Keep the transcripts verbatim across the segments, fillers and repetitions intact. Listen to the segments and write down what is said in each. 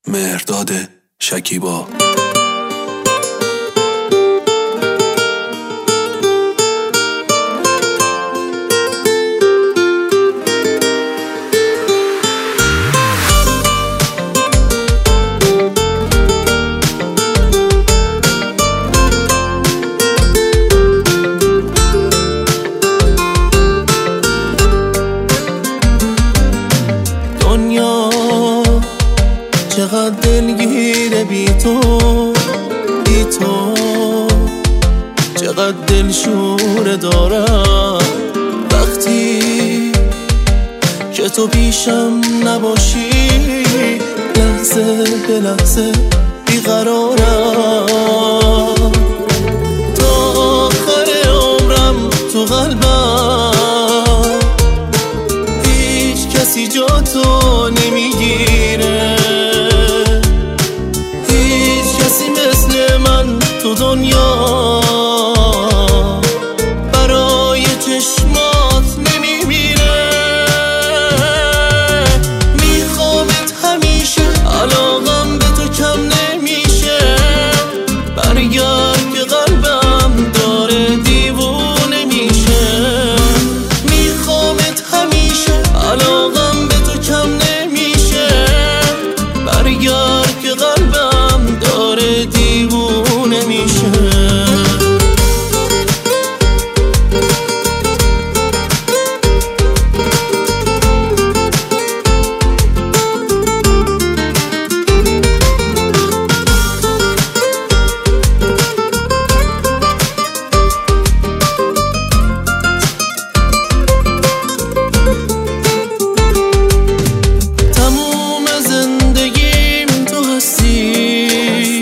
مهرداد شکیبا. چقدر دلگیره بی تو بی تو، چقدر دلشوره دارم وقتی که تو پیشم نباشی، لحظه به لحظه بیقرارم. تا آخر عمرم تو قلبم هیچ کسی جا تو نمیگیره، تو دنیا برای چشمات نمیمیره. میخوامت همیشه، علاقم به تو کم نمیشه. برگرد که قلبم داره دیوونه میشه. میخوامت همیشه، علاقم به تو کم نمیشه. برگرد که قلبم داره دیوونه میشه. تموم زندگیم تو هستی،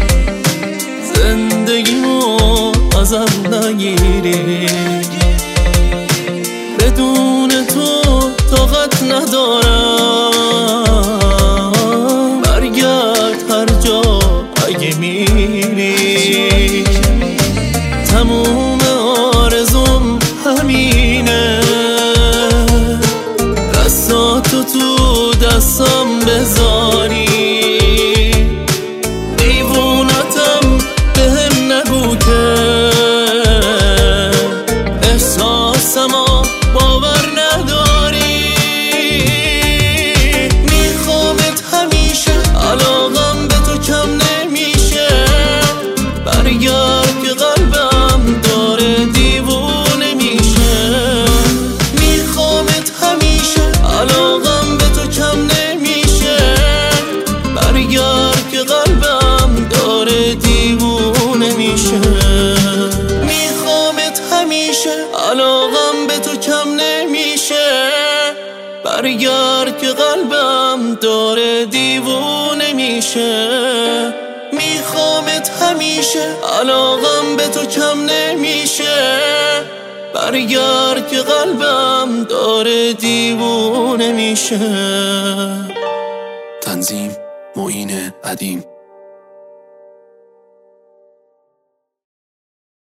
زندگیمو ازم نگیری. بدون تو طاقت ندارم. برگرد هر جا اگه میری. تموم آرزوم همینه، دستاتو تو دستم بذاری. دیوونتم بهم نگو که احساسمو باور نداری. میخوامت همیشه، علاقم به تو کم نمیشه. برگرد که قلبم داره دیوونه میشه. میخوامت همیشه، علاقم به تو کم نمیشه. برگرد که قلبم داره دیوونه میشه. میخوامت همیشه، علاقم به تو کم نمیشه. برگرد که قلبم داره دیوونه میشه. میخوامت همیشه، علاقم به تو کم نمیشه. برگرد که قلبم داره دیوونه میشه. تنظیم معین قدیم.